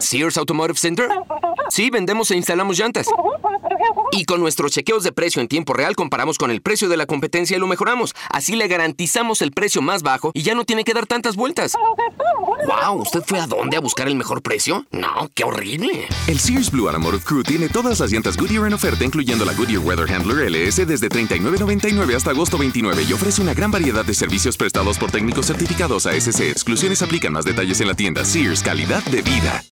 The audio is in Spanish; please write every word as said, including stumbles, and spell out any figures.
¿Sears Automotive Center? Sí, vendemos e instalamos llantas. Y con nuestros chequeos de precio en tiempo real comparamos con el precio de la competencia y lo mejoramos. Así le garantizamos el precio más bajo y ya no tiene que dar tantas vueltas. ¡Wow! ¿Usted fue a dónde a buscar el mejor precio? No, ¡qué horrible! El Sears Blue Automotive Crew tiene todas las llantas Goodyear en oferta, incluyendo la Goodyear Weather Handler L S desde treinta y nueve noventa y nueve hasta agosto veintinueve y ofrece una gran variedad de servicios prestados por técnicos certificados A S C. Exclusiones aplican. Más detalles en la tienda. Sears, calidad de vida.